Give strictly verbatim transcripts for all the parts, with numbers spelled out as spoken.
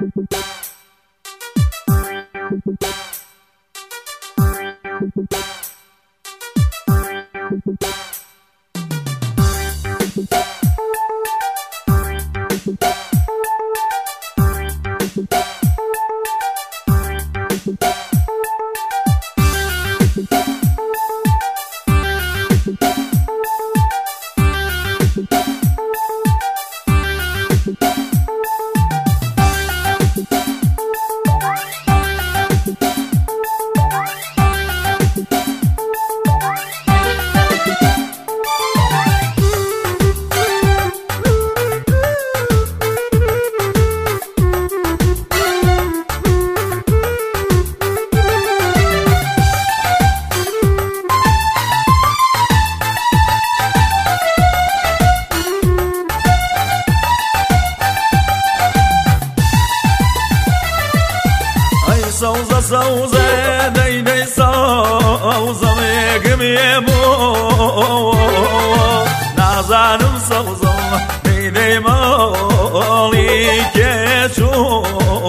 سوزه سوزه دی دی سوزه میگم یه بو نازنم سوزه دی دی مالی که چو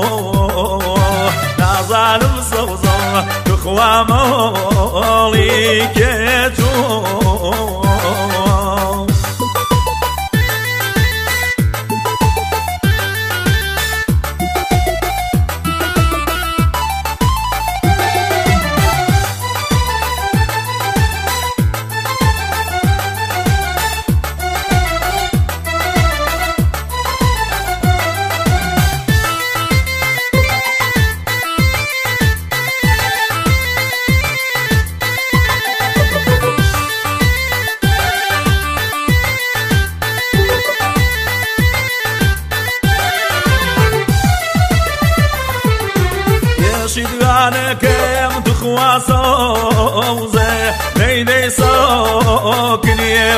نازنم سوزه تو خواه مالی که چو شدوانه کم تو خواسوزه نیدی ساکنی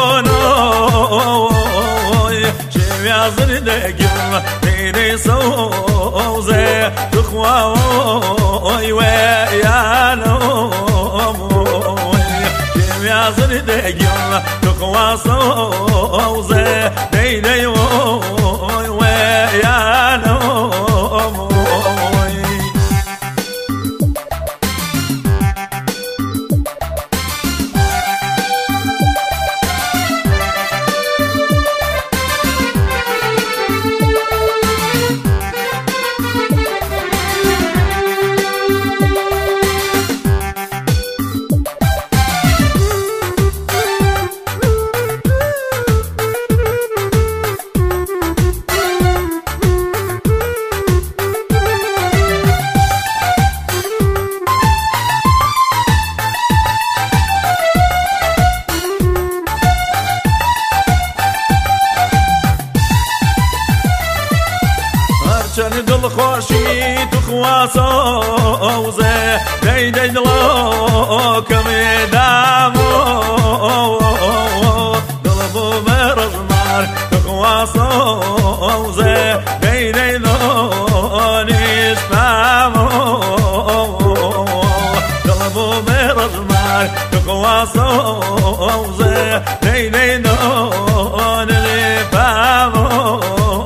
بونوی شویا زردگیم نیدی سوزه تو خواهی و یانوی شویا زردگیم تو خواسوزه نیدی و یانوی چند دل خوشی تو خواسوزه دی دی دلا کمی دامو دل بو مرزمار تو خواسوزه دی دی دانیش پامو دل بو مرزمار تو خواسوزه دی دی دانیش پامو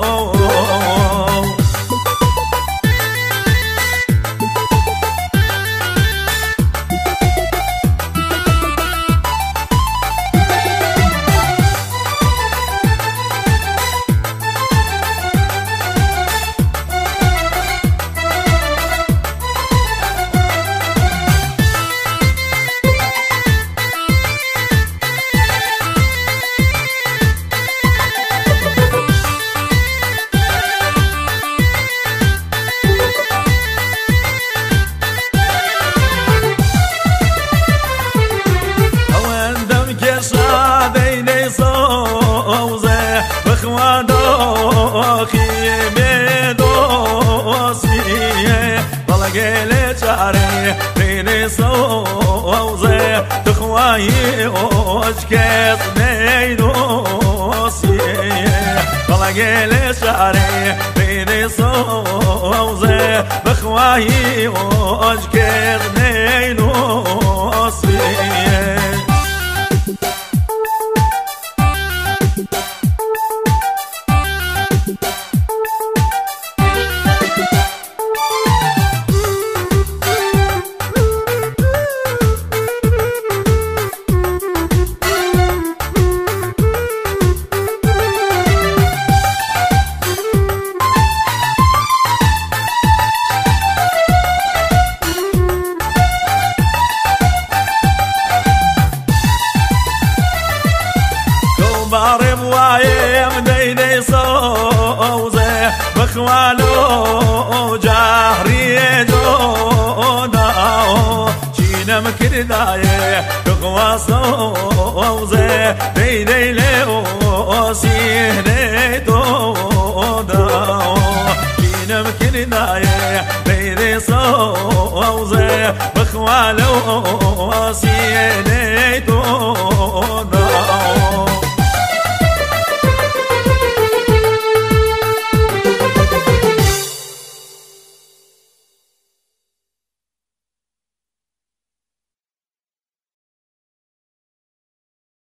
گله چاره بین سوزه تخوایی اوج کس نیدوسیه بالا گله چاره بین سوزه بخوایی اوج کس نیدوسیه بخوالو جهري جودا شينم كردايه تقواصوزه ديدي لو سيهني تودا شينم كردايه ديدي صوزه بخوالو سيهني تودا